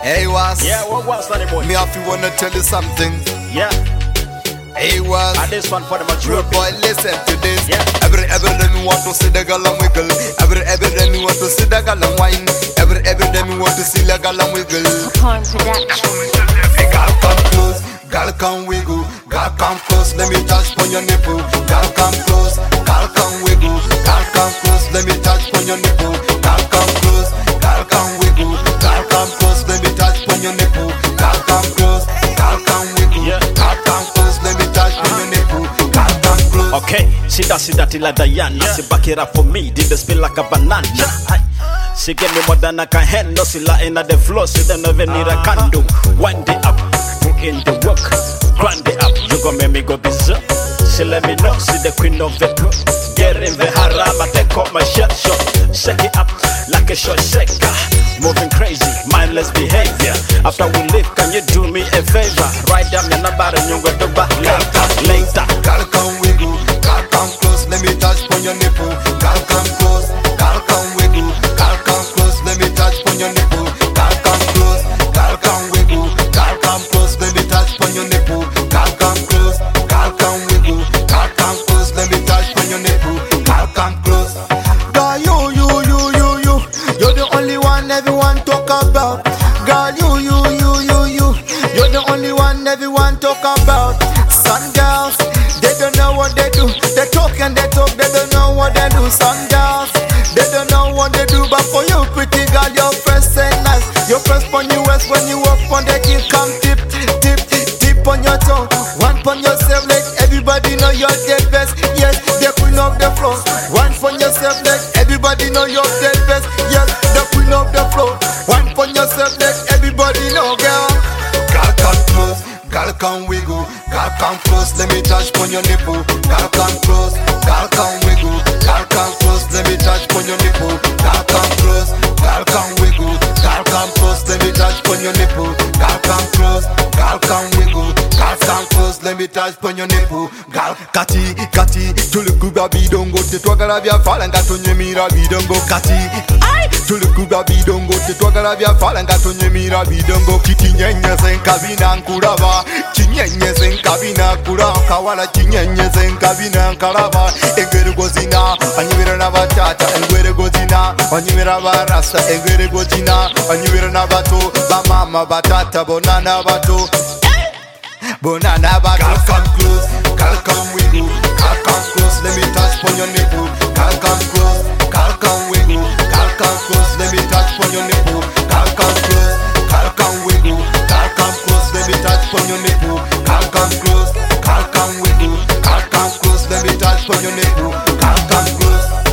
Hey, was. Yeah, what was that boy? Me if you wanna tell you something. Yeah. Hey, was. And this one for the mature Boy, listen to this. Yeah. Every day me want to see the girl and wiggle. Every day me want to see the girl and wine. Every day me want to see the girl and wiggle. Porn production. Girl come close, girl come wiggle. Girl come close, let me touch on your nipple. Girl come close, girl come wiggle. Girl come close, let me touch on your nipple. Girl come close, girl come wiggle. Girl come close, let me touch on your nipple. Girl come close, girl come wiggle. Yeah. Girl come close, let me touch on your nipple. Girl come close. Okay, see that till like Diana. Yeah. She back it up for me, did the spill like a banana. Aye. She give me more than I can handle. She lying at the floor, she don't even need a candle. Wind it up, put in the work, grind it up. You gon' make me go berserk. She let me know, she the queen of the club. Get in the harama, take off my shirt, short. Shake it up like a short shaker. Moving crazy, mindless behavior. After we leave, can you do me a favor? Right down your number and you go to back later. Girl come wiggle, girl come close, let me touch on your nipple. Girl come close, girl come wiggle. Girl come close, let me touch on your nipple. Girl come close, girl come wiggle. Girl come close, let me touch on your nipple. Girl come close, girl come wiggle. Girl come close, let me touch on your nipple. Girl come close. Girl, you're the only one everyone talk about. Girl, you're the only one everyone talk about. Some girls, they don't know what they do. They talk and they talk, they don't know what they do. Some girls, they don't know what they do. But for you, pretty girl, your first say nice. Your first on your waist when you walk on the hill, come tip on your tongue. One on yourself, let everybody know you're the best. Yes, the queen of the floor. One on yourself, let everybody know you're the best. Yes, the queen of the floor. One on yourself, let everybody know, girl. Girl come close, girl come wiggle. Girl come close, let me touch on your nipple. Girl come close, girl come wiggle. Girl come close, let me touch on your nipple. Girl come close, girl come wiggle. Girl come close, let me touch on your nipple. Girl come close, girl come wiggle. Girl come close, let me touch on your nipple. Girl, kati, tulikuba bidongo. Tetwagala bya falanga tonyemira bidongo. Kati, tulikuba bidongo. Tetwagala bya falanga tonyemira bidongo. Kikinyenyeze nkabina nkulaba. Kinyenyeze nkabina kulaba. Kawala kinyenyeze nkabina nkalaba. Engwere gozina, anyibira n'abatata. Engwere gozina, anyibira barasa. Engwere gozina, anyibira n'abato. Bamama batata bonana bato. Bonana bato. Girl come close, girl come wiggle. Girl come close, let me touch on your nipple. Girl come close, girl come wiggle. Girl come close, let me touch on your nipple. Girl come close, girl come wiggle. Girl come close, let me touch on your nipple. Girl come close, girl come wiggle. Girl come close, let me touch on your nipple. Girl come close.